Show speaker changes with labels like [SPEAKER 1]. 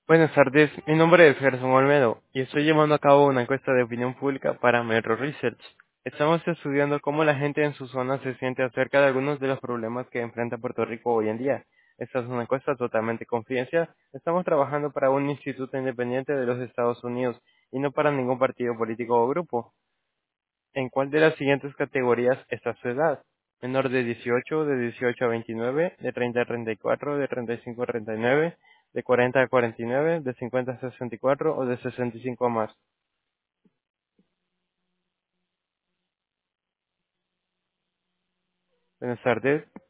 [SPEAKER 1] Buenas tardes, mi nombre es Gerson Olmedo y estoy llevando a cabo una encuesta de opinión pública para Metro Research. Estamos estudiando cómo la gente en su zona se siente acerca de algunos de los problemas que enfrenta Puerto Rico hoy en día. Esta es una encuesta totalmente confidencial. Estamos trabajando para un instituto independiente de los Estados Unidos y no para ningún partido político o grupo. ¿En cuál de las siguientes categorías está su edad? Menor de 18, de 18 a 29, de 30 a 34, de 35 a 39, de 40 a 49, de 50 a 64 o de 65 a más. Buenas tardes.